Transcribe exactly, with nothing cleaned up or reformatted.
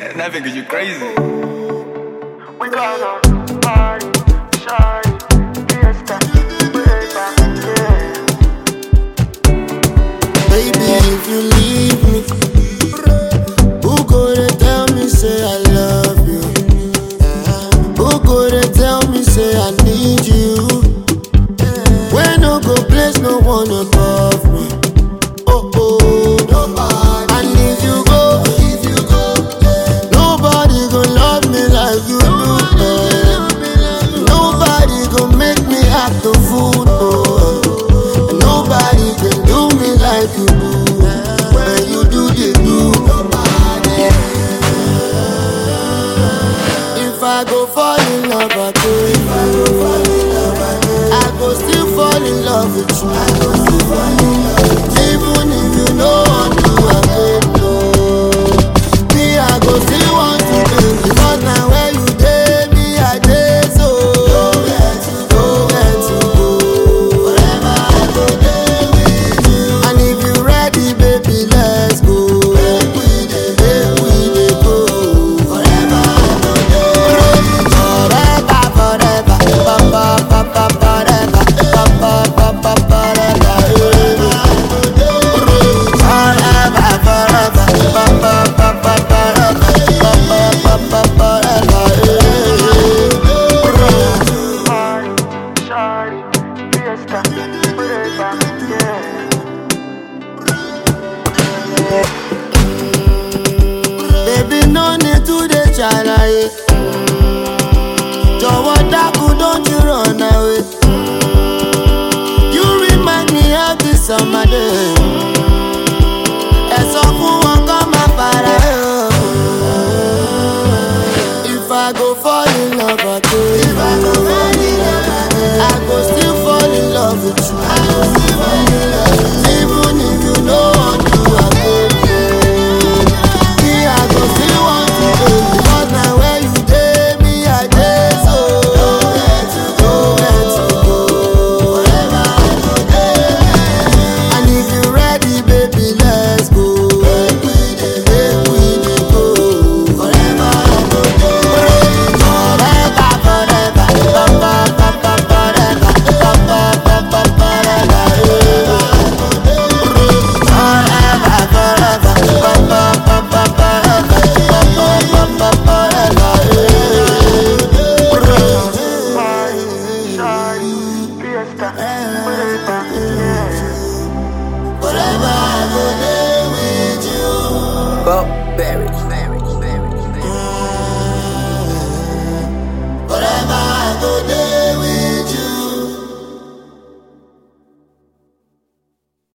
That nigga, you crazy. We gonna party, shawty, fiesta, fiesta, yeah. Baby, if you leave me, who gonna tell me say I love you? Who gonna tell me say I need you? When no go place, no one above me. Oh oh, nobody. And if you go, if you go, nobody gon' love me like you do. eh. Nobody gon' make me act the fool. Oh. And nobody can do me like you do. When you do, they do. Nobody. If I go fall in love again, if I go fall in love again, I go still fall in love with you. I go still fall in love with you. Even if you know what you are good, no. Me, I go still want to do. Because now where you did, me, I did so. Nowhere to go, nowhere to go. Forever I go there with you. And if you ready, baby, let's go. Make we dey, make we dey go. Forever I go there with you. Forever, forever, papa, papa, forever, papa, papa, forever. Forever, forever, papa, papa, forever, papa, papa, forever. Party, shawty, fiesta, fiesta, yeah. Baby, no need to dey ṣàlàyé. Jọ̀wọ́ dákun, don't you run away. You remind me of this summer day. Ẹ sọ fún wọn kọ́ máa para ẹ̀ o. If I go fall in love again, if I go fall in love again, I go still fall in love with you. I go still fall in love with you. Even if you know what you are good. Me, I go still want to go. Because now where you dey, me, I dey so. Nowhere to go, nowhere to go. Forever I go there with you. And if you ready, baby, let's go. Make we dey, make we dey go. Forever I go there with you. Forever, forever, papa, papa, forever, papa, papa, forever. Forever, forever, papa, papa, forever, papa, papa, forever. Party, shawty, fiesta, fiesta, yeah. Forever I go there with you. Well,